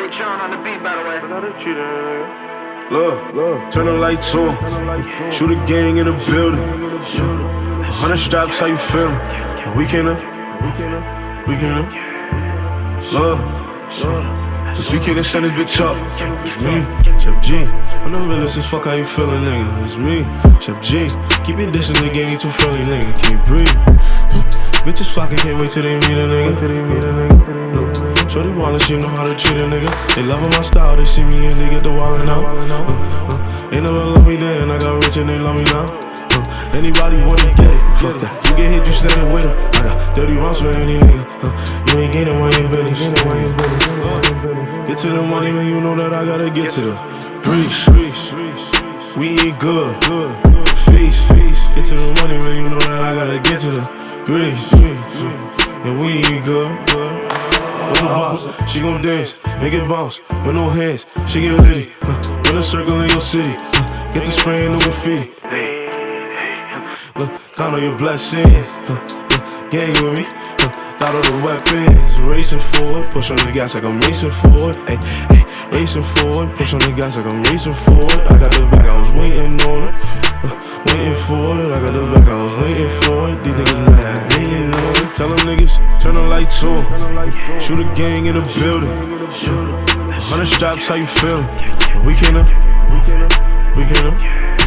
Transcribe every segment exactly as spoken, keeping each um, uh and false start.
Big Sean on the beat, by the way. Look, Look, turn the lights on. Shoot a gang in the building. A hundred straps, how you feeling? A weekend up, weekend up. Look, this weekend send this bitch up. It's me, Chef G. I'm the realest as fuck, how you feeling, nigga? It's me, Chef G. Keep it distance, the gang, you too friendly, nigga. Can't breathe. Bitches flocking, can't wait till they meet a nigga. Look, shorty wallin', she know how to treat a nigga. They lovin' my style, they see me and they get the wallin' out. Uh, uh, ain't never love me then, I got rich and they love me now. Uh, anybody wanna get it? Fuck that. You get hit, you standin' with her. I got thirty rounds for any nigga. Uh, you ain't gaining why you in business. Uh, get to the money, man, you know that I gotta get to the breeze. We eat good, feast. Get to the money, man, you know that I gotta get to the breeze. And we eat good. What's a boss? She gon' dance, make it bounce, with no hands, she get litty. Uh, run a circle in your city, uh, get the spray and no graffiti. Look, count on your blessings, uh, uh, gang with me. Uh, got all the weapons, racing forward, push on the gas like I'm racing forward. Ay, ay, racing forward, push on the gas like I'm racing forward. I got the back, I was waiting on it, uh, waiting for it. I got the back, I was waiting for it. These niggas mad, hating on it. Tell them niggas, turn the lights on. Shoot a gang in the building. A hundred straps, how you feeling? A weekend up, weekend up.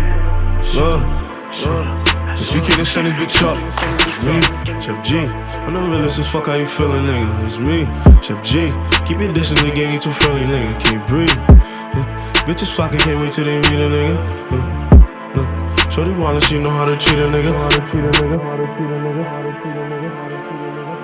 Look, this weekend send this bitch up. It's me, Chef G. I'm the realest as fuck, how you feeling, nigga? It's me, Chef G. Keep it distance, the gang, you too friendly, nigga. Can't breathe. Uh, bitches flocking, can't wait till they meet a nigga. Uh, look, shorty wallin', she know how to treat a nigga. How to treat a nigga. How to treat a nigga. How to treat a nigga. How to treat a nigga.